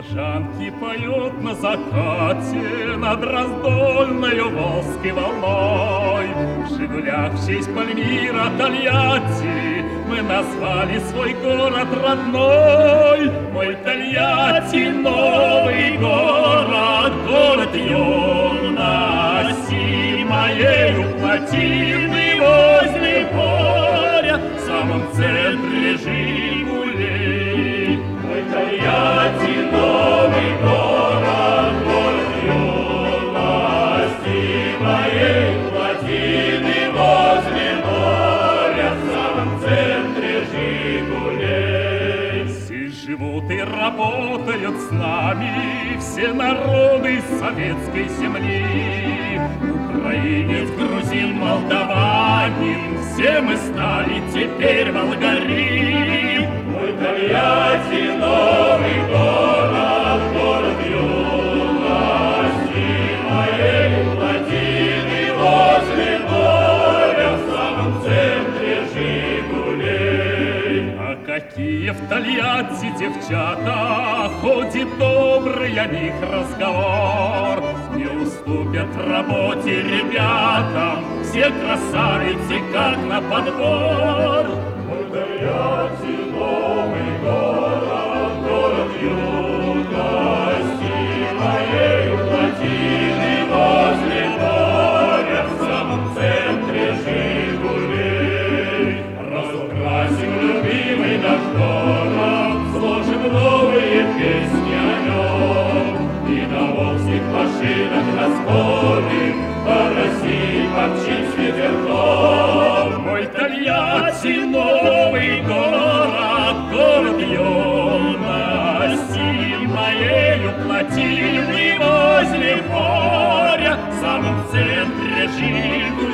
Дилижанки поют на закате над раздольною Волжской волной. В «Жигулях» в честь Пальмира, Тольятти мы назвали свой город родной. Мой Тольятти, новый город, город юности моею плотины возле моря, в самом центре Жигулей. Мой Тольятти, новый город, город юности моей плотины возле моря, в самом центре Жигулей. Здесь живут и работают с нами все народы советской земли. Украинец, грузин, молдаванин, все мы стали теперь волгари. Мой Тольятти, новый город, город юности моей плотины возле моря, в самом центре Жигулей. А какие в Тольятти девчата, ходит добрый о них разговор. Не уступят работе ребятам все красавицы, как на подбор. Мой Тольятти, новый город, город юности моей плотины возле моря, в самом центре Жигулей. Разукрасим любимый наш город, сложим новые песни о нем, и на волжских машинах расколем по России помчись ветерком. Мой Тольятти, новый город, город юности моею плотины возле моря, в самом центре Жигулей.